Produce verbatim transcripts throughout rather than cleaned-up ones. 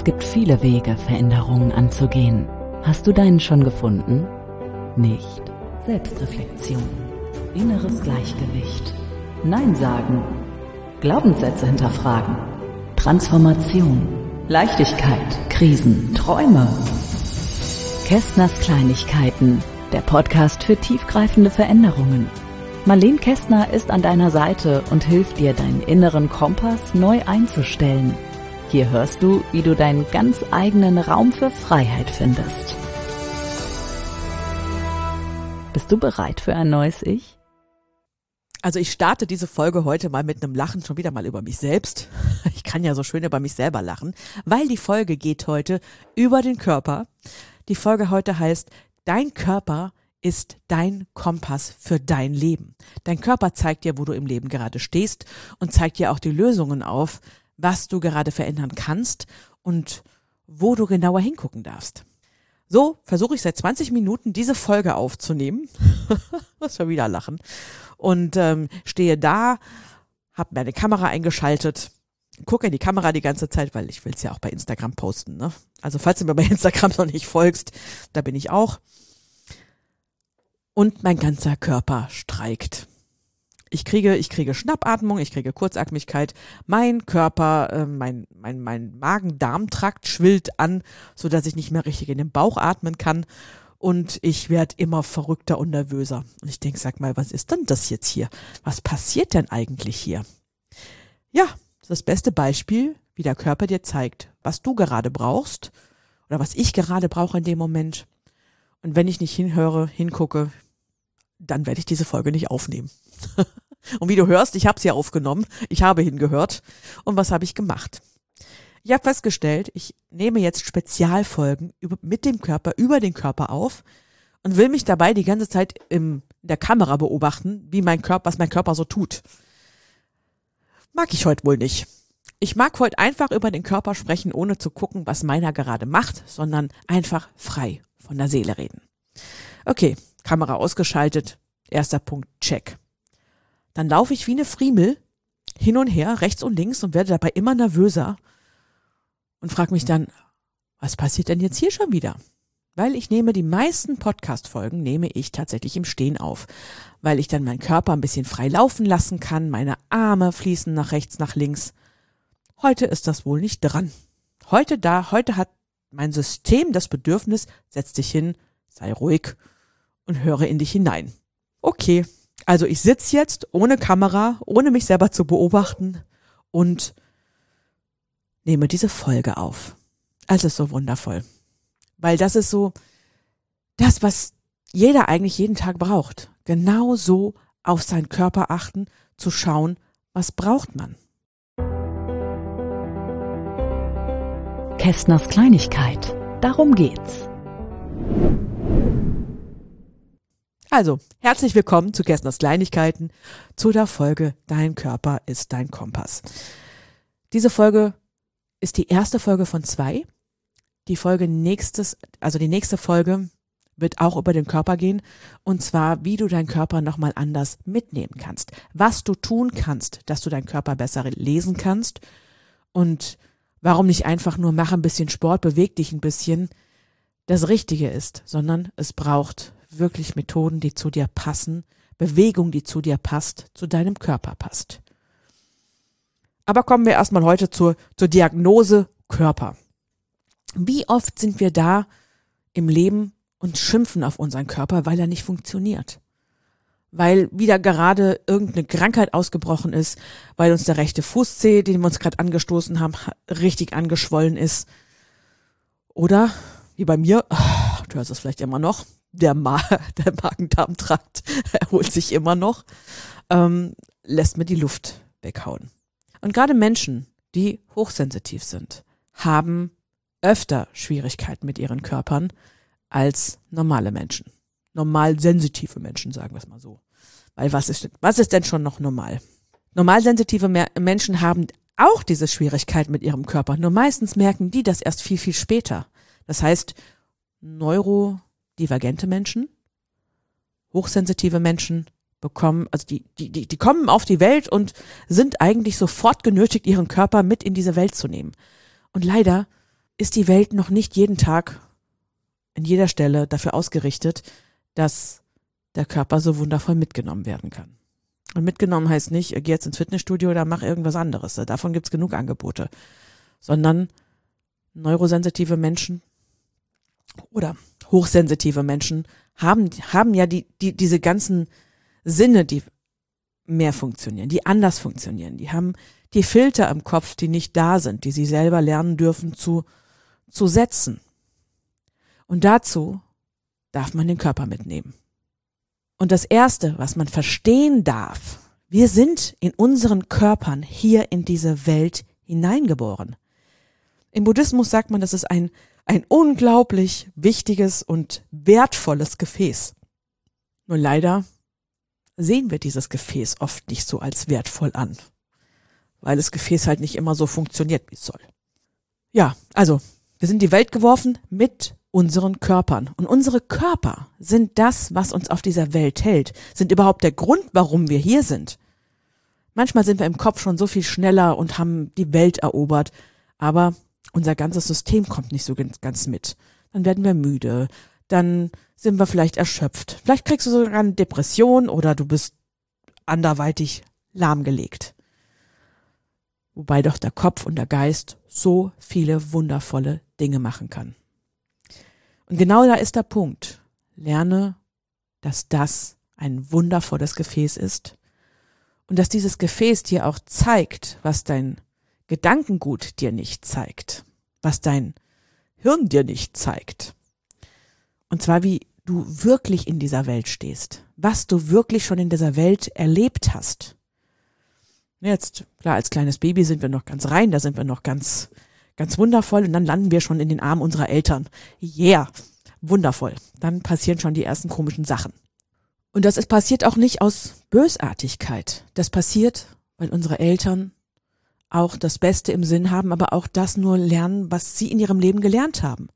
Es gibt viele Wege, Veränderungen anzugehen. Hast du deinen schon gefunden? Nicht. Selbstreflexion, inneres Gleichgewicht, Nein sagen, Glaubenssätze hinterfragen, Transformation, Leichtigkeit, Krisen, Träume. Kästners Kleinigkeiten, der Podcast für tiefgreifende Veränderungen. Marlene Kästner ist an deiner Seite und hilft dir, deinen inneren Kompass neu einzustellen. Hier hörst du, wie du deinen ganz eigenen Raum für Freiheit findest. Bist du bereit für ein neues Ich? Also ich starte diese Folge heute mal mit einem Lachen schon wieder mal über mich selbst. Ich kann ja so schön über mich selber lachen, weil die Folge geht heute über den Körper. Die Folge heute heißt, dein Körper ist dein Kompass für dein Leben. Dein Körper zeigt dir, wo du im Leben gerade stehst und zeigt dir auch die Lösungen auf, was du gerade verändern kannst und wo du genauer hingucken darfst. So versuche ich seit zwanzig Minuten diese Folge aufzunehmen. Muss schon wieder lachen. Und ähm, stehe da, habe meine Kamera eingeschaltet, gucke in die Kamera die ganze Zeit, weil ich will es ja auch bei Instagram posten. Ne? Also falls du mir bei Instagram noch nicht folgst, da bin ich auch. Und mein ganzer Körper streikt. Ich kriege, ich kriege Schnappatmung, ich kriege Kurzatmigkeit. Mein Körper, äh, mein, mein, mein Magen-Darm-Trakt schwillt an, so dass ich nicht mehr richtig in den Bauch atmen kann. Und ich werde immer verrückter und nervöser. Und ich denke, sag mal, was ist denn das jetzt hier? Was passiert denn eigentlich hier? Ja, das ist das beste Beispiel, wie der Körper dir zeigt, was du gerade brauchst oder was ich gerade brauche in dem Moment. Und wenn ich nicht hinhöre, hingucke, dann werde ich diese Folge nicht aufnehmen. Und wie du hörst, ich habe sie aufgenommen, ich habe hingehört. Und was habe ich gemacht? Ich habe festgestellt, ich nehme jetzt Spezialfolgen über, mit dem Körper, über den Körper auf und will mich dabei die ganze Zeit im, in der Kamera beobachten, wie mein Körper, was mein Körper so tut. Mag ich heute wohl nicht. Ich mag heute einfach über den Körper sprechen, ohne zu gucken, was meiner gerade macht, sondern einfach frei von der Seele reden. Okay, Kamera ausgeschaltet, erster Punkt, check. Dann laufe ich wie eine Friemel hin und her, rechts und links und werde dabei immer nervöser und frage mich dann, was passiert denn jetzt hier schon wieder? Weil ich nehme die meisten Podcast-Folgen, nehme ich tatsächlich im Stehen auf, weil ich dann meinen Körper ein bisschen frei laufen lassen kann, meine Arme fließen nach rechts, nach links. Heute ist das wohl nicht dran. Heute da, heute hat mein System das Bedürfnis, setz dich hin, sei ruhig und höre in dich hinein. Okay, also ich sitze jetzt ohne Kamera, ohne mich selber zu beobachten und nehme diese Folge auf. Es ist so wundervoll, weil das ist so das, was jeder eigentlich jeden Tag braucht. Genau so auf seinen Körper achten, zu schauen, was braucht man. Kästners Kleinigkeit, darum geht's. Also, herzlich willkommen zu Kästners Kleinigkeiten, zu der Folge Dein Körper ist dein Kompass. Diese Folge ist die erste Folge von zwei. Die Folge nächstes, also die nächste Folge wird auch über den Körper gehen, und zwar, wie du deinen Körper nochmal anders mitnehmen kannst. Was du tun kannst, dass du deinen Körper besser lesen kannst, und warum nicht einfach nur mach ein bisschen Sport, beweg dich ein bisschen, das Richtige ist, sondern es braucht wirklich Methoden, die zu dir passen, Bewegung, die zu dir passt, zu deinem Körper passt. Aber kommen wir erstmal heute zur, zur Diagnose Körper. Wie oft sind wir da im Leben und schimpfen auf unseren Körper, weil er nicht funktioniert? Weil wieder gerade irgendeine Krankheit ausgebrochen ist, weil uns der rechte Fußzeh, den wir uns gerade angestoßen haben, richtig angeschwollen ist. Oder, wie bei mir, du hörst es vielleicht immer noch, der, Ma- der Magen-Darm-Trakt erholt sich immer noch, ähm, lässt mir die Luft weghauen. Und gerade Menschen, die hochsensitiv sind, haben öfter Schwierigkeiten mit ihren Körpern als normale Menschen. Normal sensitive Menschen, sagen wir es mal so. Weil was ist, was ist denn schon noch normal? Normal sensitive Me- Menschen haben auch diese Schwierigkeit mit ihrem Körper, nur meistens merken die das erst viel, viel später. Das heißt, neurodivergente Menschen, hochsensitive Menschen bekommen, also die, die, die, die kommen auf die Welt und sind eigentlich sofort genötigt, ihren Körper mit in diese Welt zu nehmen. Und leider ist die Welt noch nicht jeden Tag an jeder Stelle dafür ausgerichtet, dass der Körper so wundervoll mitgenommen werden kann. Und mitgenommen heißt nicht, geh jetzt ins Fitnessstudio oder mach irgendwas anderes. Davon gibt's genug Angebote. Sondern neurosensitive Menschen oder hochsensitive Menschen haben, haben ja die, die, diese ganzen Sinne, die mehr funktionieren, die anders funktionieren. Die haben die Filter im Kopf, die nicht da sind, die sie selber lernen dürfen zu, zu setzen. Und dazu darf man den Körper mitnehmen. Und das Erste, was man verstehen darf, wir sind in unseren Körpern hier in diese Welt hineingeboren. Im Buddhismus sagt man, das ist ein, ein unglaublich wichtiges und wertvolles Gefäß. Nur leider sehen wir dieses Gefäß oft nicht so als wertvoll an, weil das Gefäß halt nicht immer so funktioniert, wie es soll. Ja, also, wir sind in die Welt geworfen mit unseren Körpern. Und unsere Körper sind das, was uns auf dieser Welt hält, sind überhaupt der Grund, warum wir hier sind. Manchmal sind wir im Kopf schon so viel schneller und haben die Welt erobert, aber unser ganzes System kommt nicht so ganz mit. Dann werden wir müde, dann sind wir vielleicht erschöpft. Vielleicht kriegst du sogar eine Depression oder du bist anderweitig lahmgelegt. Wobei doch der Kopf und der Geist so viele wundervolle Dinge machen kann. Und genau da ist der Punkt. Lerne, dass das ein wundervolles Gefäß ist und dass dieses Gefäß dir auch zeigt, was dein Gedankengut dir nicht zeigt, was dein Hirn dir nicht zeigt. Und zwar, wie du wirklich in dieser Welt stehst, was du wirklich schon in dieser Welt erlebt hast. Jetzt, klar, als kleines Baby sind wir noch ganz rein, da sind wir noch ganz, ganz wundervoll und dann landen wir schon in den Armen unserer Eltern. Yeah, wundervoll. Dann passieren schon die ersten komischen Sachen. Und das ist passiert auch nicht aus Bösartigkeit. Das passiert, weil unsere Eltern auch das Beste im Sinn haben, aber auch das nur lernen, was sie in ihrem Leben gelernt haben.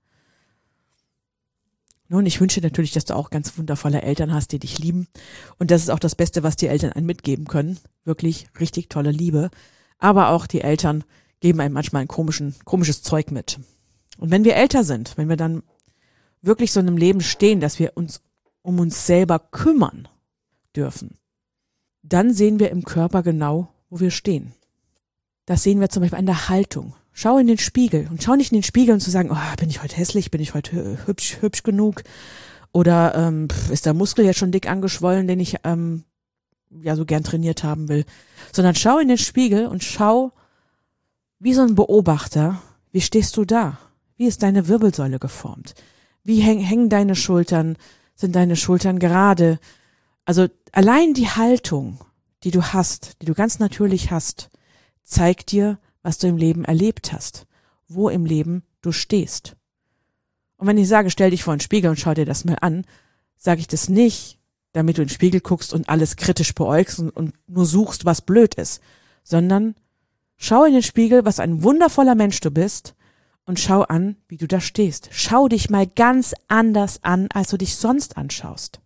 Nun, ich wünsche natürlich, dass du auch ganz wundervolle Eltern hast, die dich lieben. Und das ist auch das Beste, was die Eltern einem mitgeben können. Wirklich richtig tolle Liebe. Aber auch die Eltern geben einem manchmal ein komischen, komisches Zeug mit. Und wenn wir älter sind, wenn wir dann wirklich so in einem Leben stehen, dass wir uns um uns selber kümmern dürfen, dann sehen wir im Körper genau, wo wir stehen. Das sehen wir zum Beispiel an der Haltung. Schau in den Spiegel und schau nicht in den Spiegel und zu sagen, oh, bin ich heute hässlich, bin ich heute hübsch, hübsch genug oder ähm, ist der Muskel jetzt schon dick angeschwollen, den ich ähm, ja so gern trainiert haben will, sondern schau in den Spiegel und schau wie so ein Beobachter, wie stehst du da? Wie ist deine Wirbelsäule geformt? Wie häng, hängen deine Schultern? Sind deine Schultern gerade? Also allein die Haltung, die du hast, die du ganz natürlich hast, zeigt dir, was du im Leben erlebt hast, wo im Leben du stehst. Und wenn ich sage, stell dich vor den Spiegel und schau dir das mal an, sage ich das nicht, damit du in den Spiegel guckst und alles kritisch beäugst und, und nur suchst, was blöd ist, sondern schau in den Spiegel, was ein wundervoller Mensch du bist und schau an, wie du da stehst. Schau dich mal ganz anders an, als du dich sonst anschaust.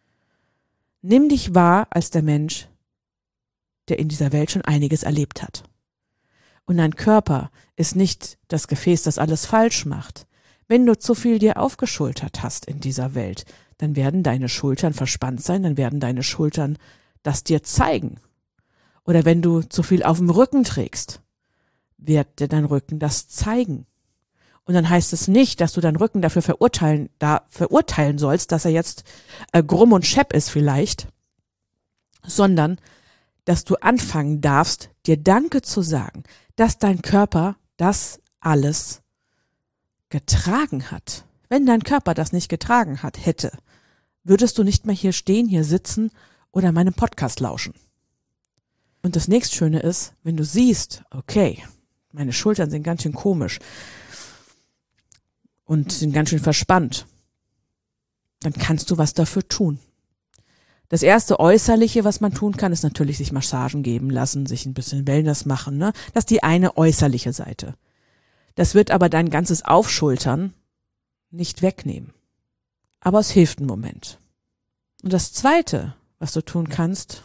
Nimm dich wahr als der Mensch, der in dieser Welt schon einiges erlebt hat. Und dein Körper ist nicht das Gefäß, das alles falsch macht. Wenn du zu viel dir aufgeschultert hast in dieser Welt, dann werden deine Schultern verspannt sein, dann werden deine Schultern das dir zeigen. Oder wenn du zu viel auf dem Rücken trägst, wird dir dein Rücken das zeigen. Und dann heißt es nicht, dass du deinen Rücken dafür verurteilen, da verurteilen sollst, dass er jetzt äh, grumm und schepp ist vielleicht, sondern dass du anfangen darfst, dir Danke zu sagen, dass dein Körper das alles getragen hat. Wenn dein Körper das nicht getragen hat, hätte, würdest du nicht mehr hier stehen, hier sitzen oder meinem Podcast lauschen. Und das nächstschöne ist, wenn du siehst, okay, meine Schultern sind ganz schön komisch und sind ganz schön verspannt, dann kannst du was dafür tun. Das erste Äußerliche, was man tun kann, ist natürlich sich Massagen geben lassen, sich ein bisschen Wellness machen, ne? Das ist die eine äußerliche Seite. Das wird aber dein ganzes Aufschultern nicht wegnehmen. Aber es hilft einen Moment. Und das Zweite, was du tun kannst,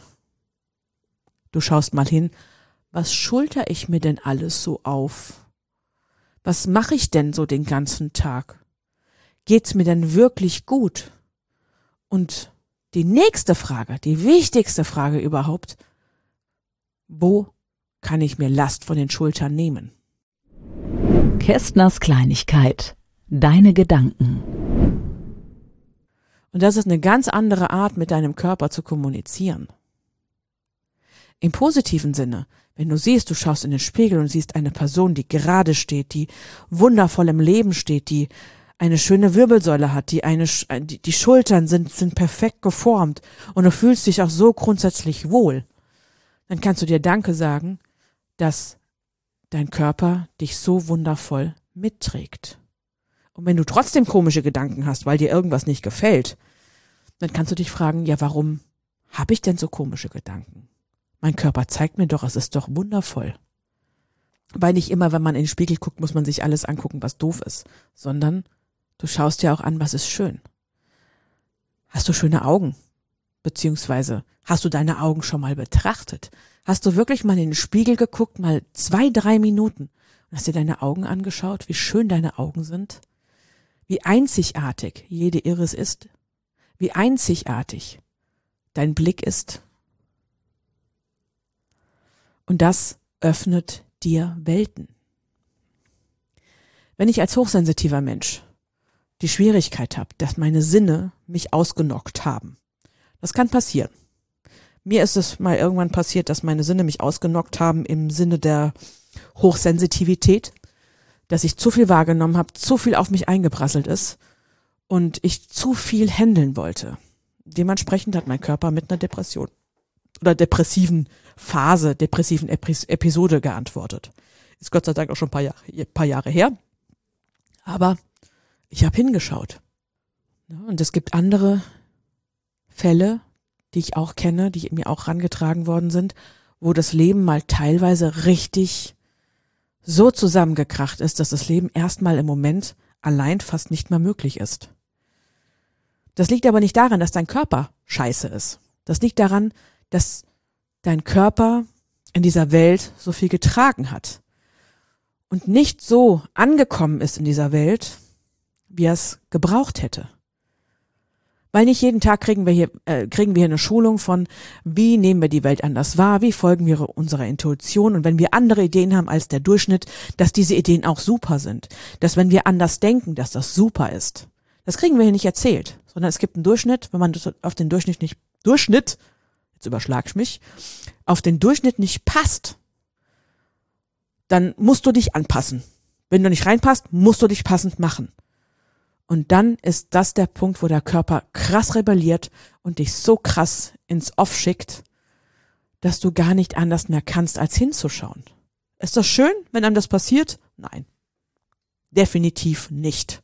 du schaust mal hin, was schulter ich mir denn alles so auf? Was mache ich denn so den ganzen Tag? Geht's mir denn wirklich gut? Und die nächste Frage, die wichtigste Frage überhaupt, wo kann ich mir Last von den Schultern nehmen? Kästners Kleinigkeit. Deine Gedanken. Und das ist eine ganz andere Art, mit deinem Körper zu kommunizieren. Im positiven Sinne, wenn du siehst, du schaust in den Spiegel und siehst eine Person, die gerade steht, die wundervoll im Leben steht, die eine schöne Wirbelsäule hat, die eine, die, die Schultern sind, sind perfekt geformt und du fühlst dich auch so grundsätzlich wohl, dann kannst du dir Danke sagen, dass dein Körper dich so wundervoll mitträgt. Und wenn du trotzdem komische Gedanken hast, weil dir irgendwas nicht gefällt, dann kannst du dich fragen, ja, warum habe ich denn so komische Gedanken? Mein Körper zeigt mir doch, es ist doch wundervoll. Weil nicht immer, wenn man in den Spiegel guckt, muss man sich alles angucken, was doof ist, sondern du schaust dir auch an, was ist schön. Hast du schöne Augen? Beziehungsweise hast du deine Augen schon mal betrachtet? Hast du wirklich mal in den Spiegel geguckt, mal zwei, drei Minuten und hast dir deine Augen angeschaut, wie schön deine Augen sind? Wie einzigartig jede Iris ist, wie einzigartig dein Blick ist. Und das öffnet dir Welten. Wenn ich als hochsensitiver Mensch die Schwierigkeit habe, dass meine Sinne mich ausgenockt haben, das kann passieren. Mir ist es mal irgendwann passiert, dass meine Sinne mich ausgenockt haben im Sinne der Hochsensitivität, dass ich zu viel wahrgenommen habe, zu viel auf mich eingeprasselt ist und ich zu viel handeln wollte. Dementsprechend hat mein Körper mit einer Depression oder depressiven Phase, depressiven Episode geantwortet. Ist Gott sei Dank auch schon ein paar Jahre, paar Jahre her. Aber ich habe hingeschaut. Und es gibt andere Fälle, die ich auch kenne, die mir auch rangetragen worden sind, wo das Leben mal teilweise richtig so zusammengekracht ist, dass das Leben erstmal im Moment allein fast nicht mehr möglich ist. Das liegt aber nicht daran, dass dein Körper scheiße ist. Das liegt daran, dass dein Körper in dieser Welt so viel getragen hat und nicht so angekommen ist in dieser Welt, wie er es gebraucht hätte. Weil nicht jeden Tag kriegen wir hier äh, kriegen wir hier eine Schulung von, wie nehmen wir die Welt anders wahr, wie folgen wir unserer Intuition und wenn wir andere Ideen haben als der Durchschnitt, dass diese Ideen auch super sind. Dass wenn wir anders denken, dass das super ist. Das kriegen wir hier nicht erzählt, sondern es gibt einen Durchschnitt, wenn man auf den Durchschnitt nicht, Durchschnitt, jetzt überschlag ich mich, auf den Durchschnitt nicht passt, dann musst du dich anpassen. Wenn du nicht reinpasst, musst du dich passend machen. Und dann ist das der Punkt, wo der Körper krass rebelliert und dich so krass ins Off schickt, dass du gar nicht anders mehr kannst, als hinzuschauen. Ist das schön, wenn einem das passiert? Nein. Definitiv nicht.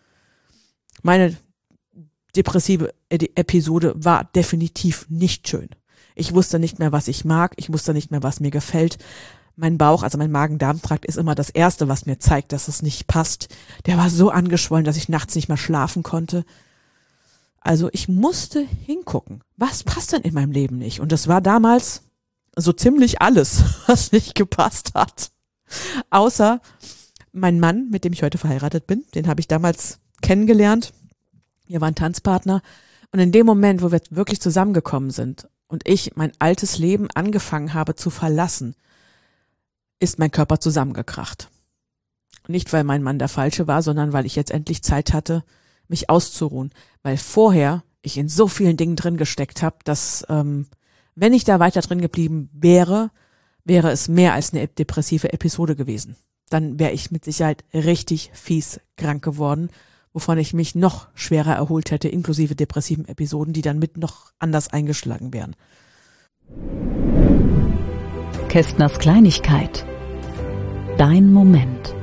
Meine depressive Episode war definitiv nicht schön. Ich wusste nicht mehr, was ich mag. Ich wusste nicht mehr, was mir gefällt. Mein Bauch, also mein Magen-Darm-Trakt ist immer das Erste, was mir zeigt, dass es nicht passt. Der war so angeschwollen, dass ich nachts nicht mehr schlafen konnte. Also ich musste hingucken. Was passt denn in meinem Leben nicht? Und das war damals so ziemlich alles, was nicht gepasst hat. Außer mein Mann, mit dem ich heute verheiratet bin. Den habe ich damals kennengelernt. Wir waren Tanzpartner. Und in dem Moment, wo wir wirklich zusammengekommen sind und ich mein altes Leben angefangen habe zu verlassen, ist mein Körper zusammengekracht. Nicht, weil mein Mann der Falsche war, sondern weil ich jetzt endlich Zeit hatte, mich auszuruhen. Weil vorher ich in so vielen Dingen drin gesteckt habe, dass ähm, wenn ich da weiter drin geblieben wäre, wäre es mehr als eine depressive Episode gewesen. Dann wäre ich mit Sicherheit richtig fies krank geworden, wovon ich mich noch schwerer erholt hätte, inklusive depressiven Episoden, die dann mit noch anders eingeschlagen wären. Kästners Kleinigkeit. Dein Moment.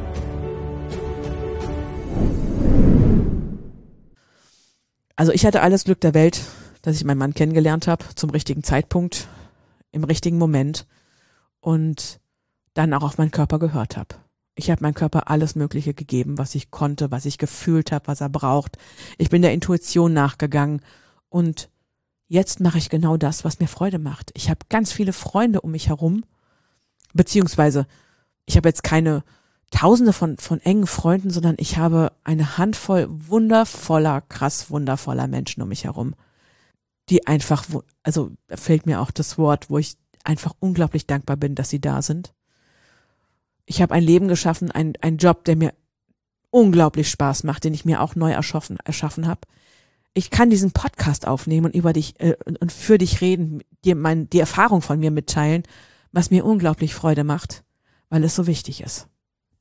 Also ich hatte alles Glück der Welt, dass ich meinen Mann kennengelernt habe, zum richtigen Zeitpunkt, im richtigen Moment und dann auch auf meinen Körper gehört habe. Ich habe meinem Körper alles Mögliche gegeben, was ich konnte, was ich gefühlt habe, was er braucht. Ich bin der Intuition nachgegangen und jetzt mache ich genau das, was mir Freude macht. Ich habe ganz viele Freunde um mich herum, beziehungsweise ich habe jetzt keine Tausende von, von engen Freunden, sondern ich habe eine Handvoll wundervoller, krass wundervoller Menschen um mich herum, die einfach, also da fällt mir auch das Wort, wo ich einfach unglaublich dankbar bin, dass sie da sind. Ich habe ein Leben geschaffen, ein, ein Job, der mir unglaublich Spaß macht, den ich mir auch neu erschaffen, erschaffen habe. Ich kann diesen Podcast aufnehmen und über dich äh, und für dich reden, dir mein, die Erfahrung von mir mitteilen, was mir unglaublich Freude macht, weil es so wichtig ist.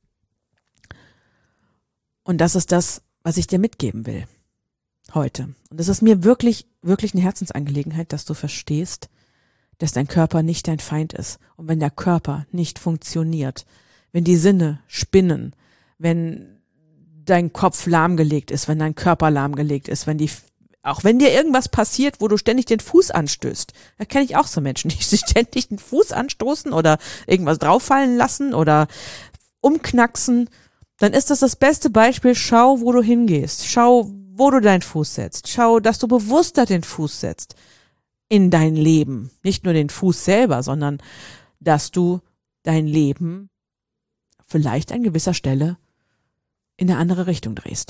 Und das ist das, was ich dir mitgeben will heute. Und es ist mir wirklich, wirklich eine Herzensangelegenheit, dass du verstehst, dass dein Körper nicht dein Feind ist. Und wenn der Körper nicht funktioniert, wenn die Sinne spinnen, wenn dein Kopf lahmgelegt ist, wenn dein Körper lahmgelegt ist, wenn die, auch wenn dir irgendwas passiert, wo du ständig den Fuß anstößt. Da kenne ich auch so Menschen, die sich ständig den Fuß anstoßen oder irgendwas drauffallen lassen oder umknacksen. Dann ist das das beste Beispiel. Schau, wo du hingehst. Schau, wo du deinen Fuß setzt. Schau, dass du bewusster den Fuß setzt in dein Leben. Nicht nur den Fuß selber, sondern dass du dein Leben vielleicht an gewisser Stelle in eine andere Richtung drehst.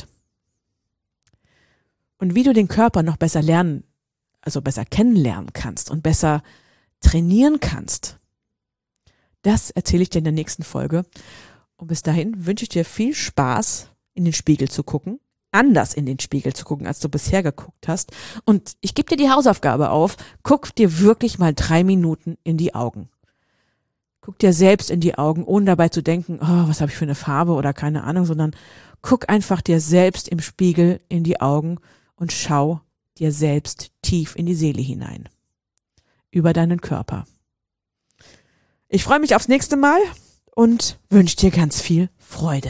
Und wie du den Körper noch besser lernen, also besser kennenlernen kannst und besser trainieren kannst, das erzähle ich dir in der nächsten Folge. Und bis dahin wünsche ich dir viel Spaß, in den Spiegel zu gucken, anders in den Spiegel zu gucken, als du bisher geguckt hast. Und ich gebe dir die Hausaufgabe auf, guck dir wirklich mal drei Minuten in die Augen. Guck dir selbst in die Augen, ohne dabei zu denken, oh, was habe ich für eine Farbe oder keine Ahnung, sondern guck einfach dir selbst im Spiegel in die Augen und schau dir selbst tief in die Seele hinein. Über deinen Körper. Ich freue mich aufs nächste Mal und wünsche dir ganz viel Freude.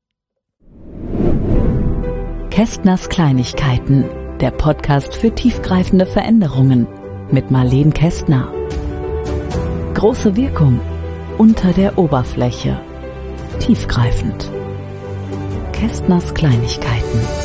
Kästners Kleinigkeiten, der Podcast für tiefgreifende Veränderungen mit Marleen Kästner. Große Wirkung unter der Oberfläche. Tiefgreifend. Kästners Kleinigkeiten.